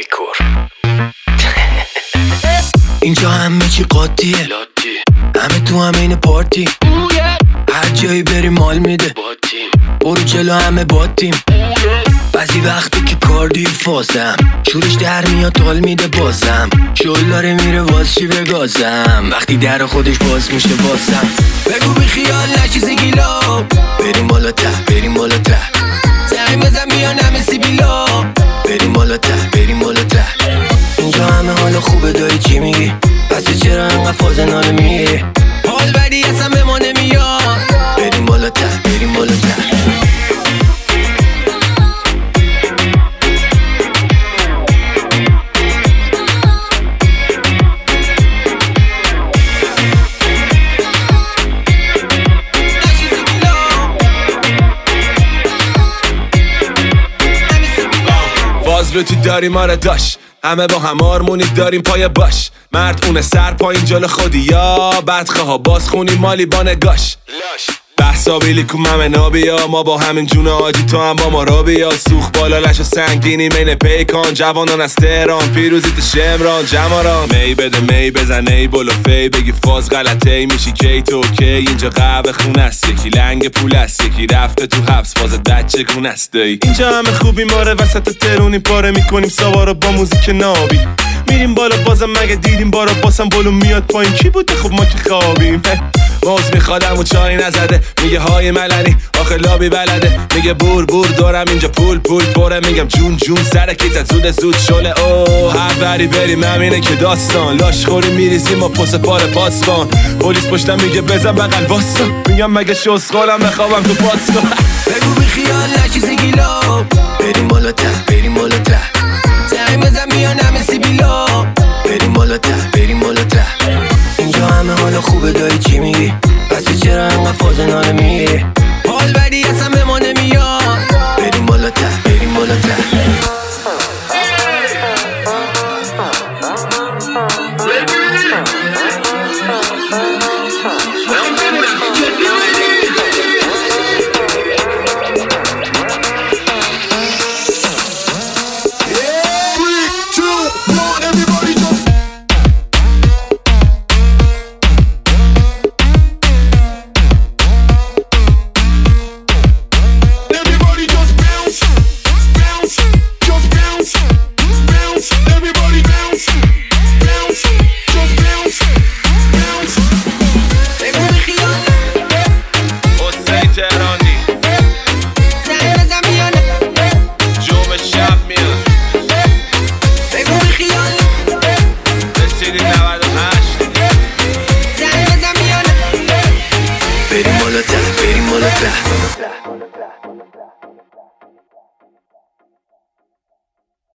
لیکور. اینجا همه چی قاطیه، همه تو همین پارتی، هر جایی بری مال میده، برو جلو همه باتیم. بعضی وقتی که کاردی فازم، شورش در میاد حال میده بازم، شل داره میره واز چی بگازم، وقتی در خودش باز میشه بازم. بگو بی خیال نشی گیلا، بریم بالا ته بریم بالا ته، زنگ بزن میان همه سیبیلا، بریم بالا ته بریم بالا ته. اینجا همه حالا خوبه داری چی میگی، پس چرا انقدر فاز ناله میگی، حال بدی اصلا به ما نمیاد، بریم بالا ته بریم بالا ته. فازلو تو داری ما را داشت، همه با هم آرمونی داریم پای باش، مرد اونه سر پایین جلو خودی یا بدخواه ها باز خونی مالی با نگاش. بحثا بیلیکو همه نابیا، ما با همین جون آجی تو هم با ما را بیا، سوخ بالا لش و سنگینی مین پیکان، جوانان از تهران پیروزیت شمران جماران. می بده می بزن ای بلو فی، بگی فاز غلطه ای میشی کی تو کی، اینجا قهوه خون است، یکی لنگ پول است، یکی رفته تو حبس فاز دچه گون است دایی. اینجا همه خوبی ماره وسط ترونی پاره میکنیم سوارو با موزیک نابی، میریم بالا بازم مگه دیدیم بارا باسم بلو میاد پایین کی بوده خب ما که خوابیم. موز میخوادم و چای نزده، میگه های ملنی آخه لابی بلده، میگه بور بور دارم اینجا پول پول پره، میگم جون جون سرکیت زود شله. اوه هر بری بریم همینه که داستان، لاش خوری میریزیم و پس پار پاسبان، پلیس پشتم میگه بزن بغل واسا، میگم مگه شسخالم بخوابم تو پاسکن. بگو بی خیال نشی گیلا، بریم بالا ته بریم بالا ته، زنگ بزن میان همه سیبیلا، بریم بالا ته بریم بالا ته. اینجا همه حالا خوبه داری چی میگی، پس چرا انقدر فاز ناله میگی، حال بدی اصلا به ما نمیاد، بریم بالا ته بریم بالا ته. بریم بالا ته بریم بالا ته.